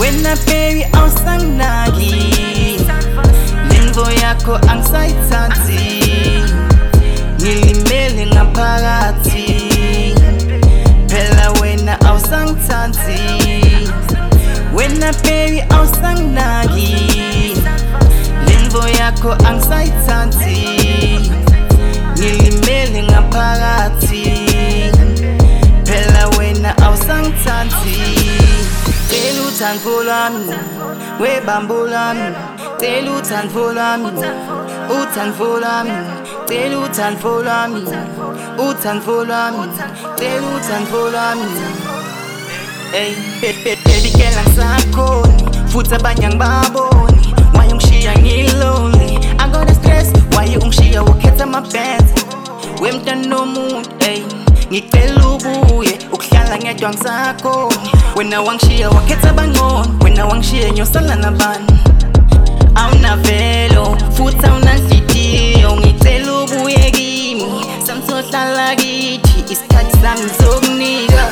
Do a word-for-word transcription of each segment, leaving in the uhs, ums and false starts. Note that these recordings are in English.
Wena baby awusanginaki, lento yakho angisayithatsi, ngilimele ngaphakathi, phela wena awusangithatsi. Wena baby awusanginaki, lento yakho angisayithatsi, ngilimele ngaphakathi, phela wena awusangithatsi. Cela uthando lwami, webambo lami, cela uthando lwami, uthando lwami, cela uthando lwami, uthando lwami, cela uthando lwami. Hey, baby girl angisakhoni, futhi abanye angibaboni. Why ungishiya ngilonely? I got the stress, why ungishiya ukhetha ama-bands? Wemntwana nomuntu, hey, ngicela ubuye, ukuhlala ngedwa angisakhoni. Wena wangishiya wakhetha abangcono, wena wangishiya ngiyosala nabani? Awunavelo, futhi awunanhliziyo, ngicela ubuye kimi, samsohlala kithi, isikhathi sami ngizokunika.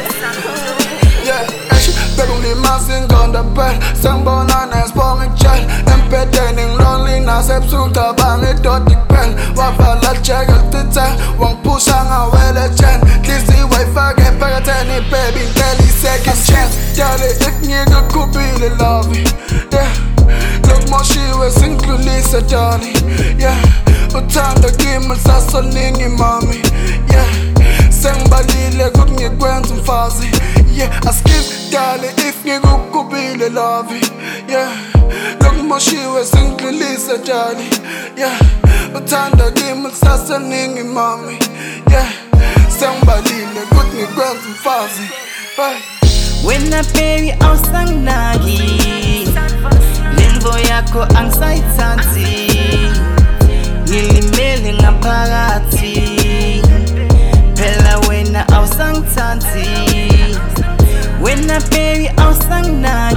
Yeah, bekulimazi ngondabel, sengibona nesibonga ijele, empedeni ngilonliness ebusuku cabanga idoda kuphela. Wavala jeka lititel, wangiphusha ngawele jen, nhliziyo wayifake ephaketheni baby ngicela i-second chance. Yale if ngikukhuphile love, yeah, lokumoshiwe singidlulise darling, yeah, uthanda kimi lusasoningi mami, yeah, sengibalile kuthi ngikwenza umfazi, yeah, askip dale if ngikukubile love, yeah, lokumoshiwe singidlulise darling, yeah, uthanda kimi lusasoningi mami, yeah, sengibalile kuthi ngikwenza umfazi, bye. Wena baby awusanginaki, lento yakho angisayithatsi, ngilimele ngaphakathi, phela wena awusangithatsi. Wena baby awusanginaki.